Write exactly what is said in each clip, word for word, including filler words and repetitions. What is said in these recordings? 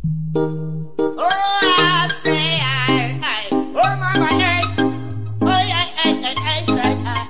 Oh, I say, I, I, oh, mama, hey. Oh, yeah, hey, hey, hey, say, I,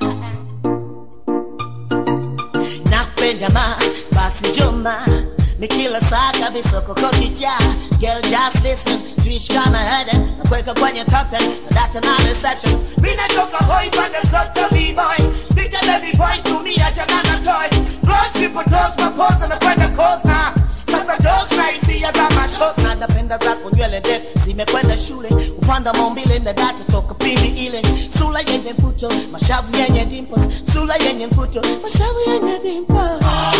I. Nakupenda ma, basi njoma. Mikila saa kabisa koko kicha. Girl, just listen, tuishi kama headen. Nakweka kwenye top ten, na data na reception. Mina toka hoi pande zote b-boy. Bita baby boy, tumia changana toy. Close triple toes, mapoza mekwenda coast na. Sasa dose na hisia za machos. Na napenda zako nywele ndefu, zimekwenda shule. Upanda maumbile na data toka pindi ile. Sula yenye mfuto, mashavu yenye dimples. Sula yenye mfuto, mashavu yenye dimples.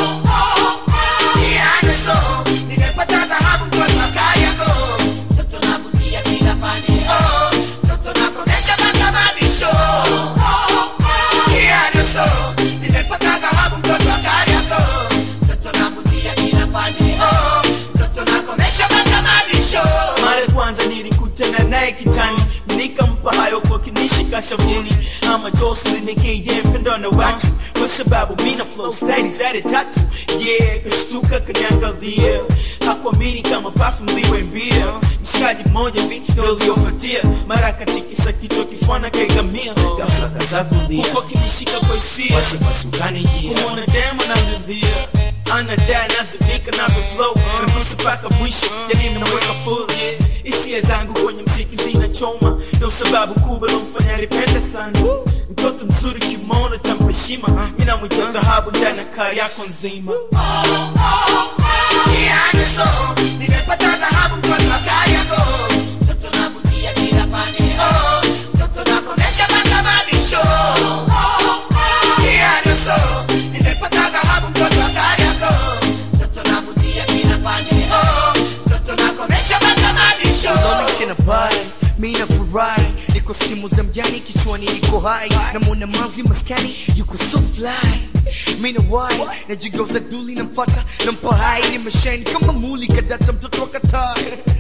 Nikampa hayo kwa kinishika shavuni ama Jocelyn nikije mpendo na watu kwa sababu mina flow steady zade tatu yeah kashtuka kaniangalia hakuamini kama perfume liwe mbia mshikaji mmoja video iliyofuatia mara katikisa kichwa kifana kaigamia ghafla kaza kulia huko kinishika kwa hisia wasi masukani jia kumwona demo na mdhia anadai nazivika na flow nagusa paka mwisho yani naweka full yeah hisia zangu kwenye mziki zinachoma ndio sababu kubwa lomfanya nipende sana mtoto mzuri kimono tampeshima mimi namwita dhahabu ndani ya kari yako nzima oh oh oh yeah I so nimepata dhahabu kwa kari yako mtoto navutia kila pande oh mtoto nakomesha mpaka mabisho oh oh yeah I so nimepata dhahabu kwa kari yako mtoto navutia kila pande oh mtoto nakomesha mpaka mabisho Tena bye, mina furahi niko stimu za mjani kichwani niko high na mwana manzi maskani yuko so fly mina why na jigeuza duli na mfata na mpa hai ni mashine kama muli kadata mtoto wa Qatar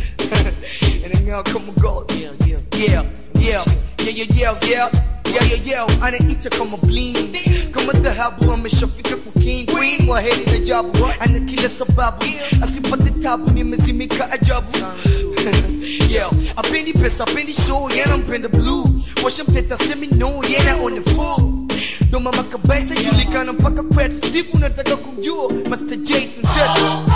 and then y'all come gold yeah yeah yeah yeah yeah yeah yeah yeah yeah yeah anaita kama bling kama dhahabu ameshafika kwa king queen wa heri na jabu ana kila sababu asipate tabu nimezimika ajabu yeah apendi pesa apendi show yeah nampenda blue washa mteta semi no yeah on the full ndo mama kabisa julikana mpaka kwetu Steve unataka kumjua Master J tunzetu